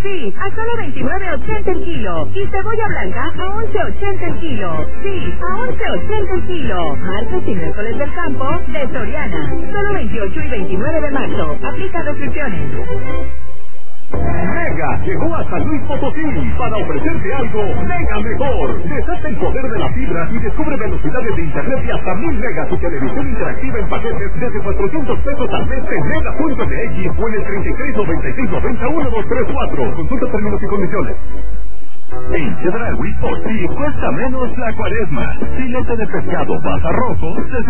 Sí, a solo 29.80 el kilo. Y cebolla blanca a 11.80 el kilo. Sí, a 11.80 el kilo. Martes y miércoles del campo de Soriana. Solo 28 y 29 de marzo. Aplica restricciones. Mega llegó a San Luis Potosí para ofrecerte algo mega mejor. Desata el poder de la fibra y descubre velocidades de internet de hasta 1000 megas y televisión interactiva en paquetes desde 400 pesos al mes en mega.mx o en el 3396901234. Consulta términos y condiciones. En Chedraui, por ti cuesta menos la cuaresma. Filete de pescado baza rojo,